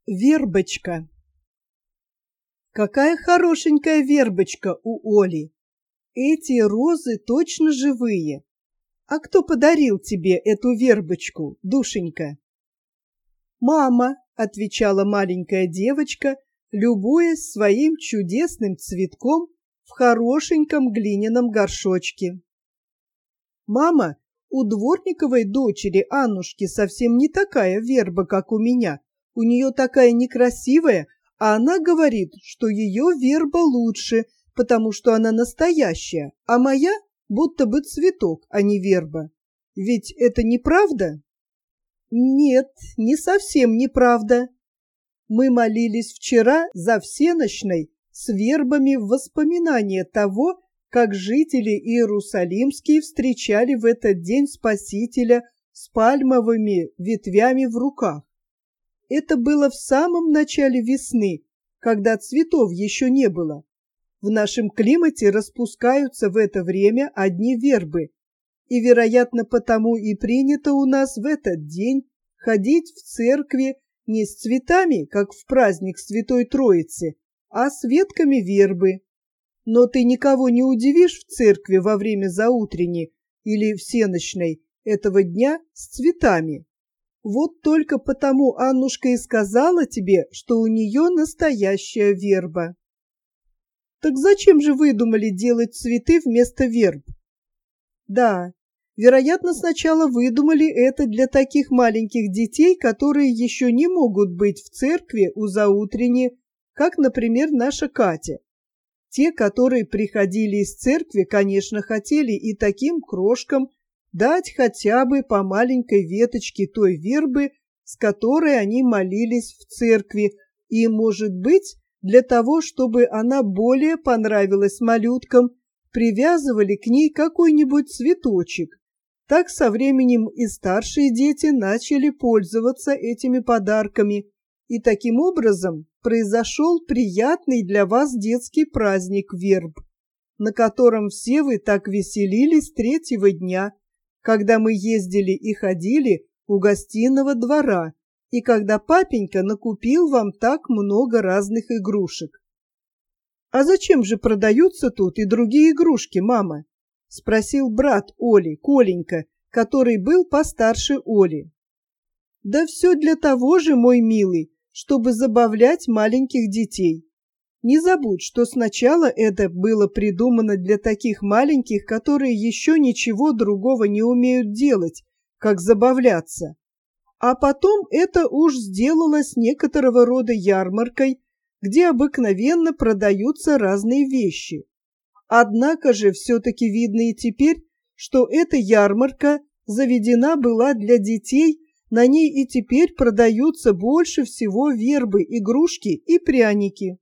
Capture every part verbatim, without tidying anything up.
Вербочка. Какая хорошенькая вербочка у Оли. Эти розы точно живые. А кто подарил тебе эту вербочку, душенька? Мама, отвечала маленькая девочка, любуясь своим чудесным цветком в хорошеньком глиняном горшочке. Мама, у дворниковой дочери Аннушки совсем не такая верба, как у меня. У нее такая некрасивая, а она говорит, что ее верба лучше, потому что она настоящая, а моя будто бы цветок, а не верба. Ведь это неправда? Нет, не совсем неправда. Мы молились вчера за всенощной с вербами в воспоминание того, как жители Иерусалимские встречали в этот день Спасителя с пальмовыми ветвями в руках. Это было в самом начале весны, когда цветов еще не было. В нашем климате распускаются в это время одни вербы, и, вероятно, потому и принято у нас в этот день ходить в церкви не с цветами, как в праздник Святой Троицы, а с ветками вербы. Но ты никого не удивишь в церкви во время заутренней или всенощной этого дня с цветами. Вот только потому Аннушка и сказала тебе, что у нее настоящая верба. Так зачем же выдумали делать цветы вместо верб? Да, вероятно, сначала выдумали это для таких маленьких детей, которые еще не могут быть в церкви у заутренней, как, например, наша Катя. Те, которые приходили из церкви, конечно, хотели и таким крошкам дать хотя бы по маленькой веточке той вербы, с которой они молились в церкви, и, может быть, для того, чтобы она более понравилась малюткам, привязывали к ней какой-нибудь цветочек. Так со временем и старшие дети начали пользоваться этими подарками, и таким образом произошел приятный для вас детский праздник верб, на котором все вы так веселились третьего дня, когда мы ездили и ходили у гостиного двора, и когда папенька накупил вам так много разных игрушек. — А зачем же продаются тут и другие игрушки, мама? — спросил брат Оли, Коленька, который был постарше Оли. — Да все для того же, мой милый, чтобы забавлять маленьких детей. Не забудь, что сначала это было придумано для таких маленьких, которые еще ничего другого не умеют делать, как забавляться. А потом это уж сделалось некоторого рода ярмаркой, где обыкновенно продаются разные вещи. Однако же все-таки видно и теперь, что эта ярмарка заведена была для детей, на ней и теперь продаются больше всего вербы, игрушки и пряники.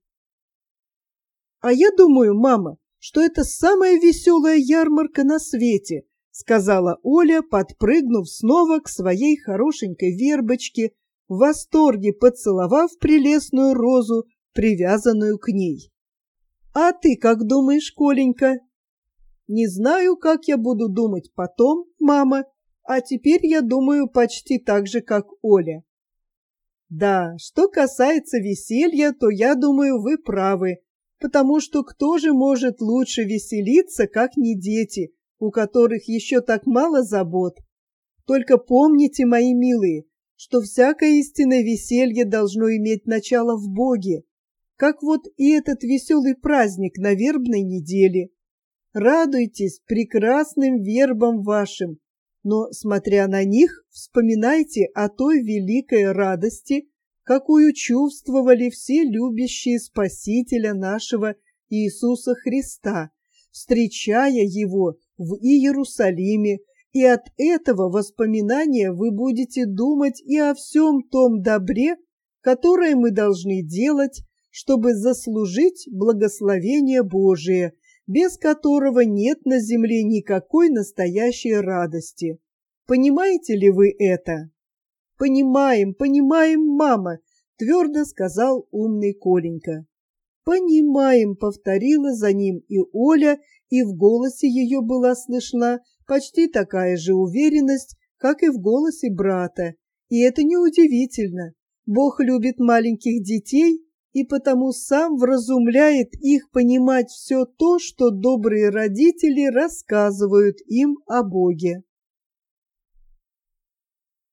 «А я думаю, мама, что это самая веселая ярмарка на свете», сказала Оля, подпрыгнув снова к своей хорошенькой вербочке, в восторге поцеловав прелестную розу, привязанную к ней. «А ты как думаешь, Коленька?» «Не знаю, как я буду думать потом, мама, а теперь я думаю почти так же, как Оля». «Да, что касается веселья, то я думаю, вы правы, потому что кто же может лучше веселиться, как не дети, у которых еще так мало забот? Только помните, мои милые, что всякое истинное веселье должно иметь начало в Боге, как вот и этот веселый праздник на вербной неделе. Радуйтесь прекрасным вербам вашим, но, смотря на них, вспоминайте о той великой радости, какую чувствовали все любящие Спасителя нашего Иисуса Христа, встречая Его в Иерусалиме, и от этого воспоминания вы будете думать и о всем том добре, которое мы должны делать, чтобы заслужить благословение Божие, без которого нет на земле никакой настоящей радости. Понимаете ли вы это? «Понимаем, понимаем, мама», — твердо сказал умный Коленька. «Понимаем», — повторила за ним и Оля, и в голосе ее была слышна почти такая же уверенность, как и в голосе брата. И это неудивительно, Бог любит маленьких детей и потому сам вразумляет их понимать все то, что добрые родители рассказывают им о Боге.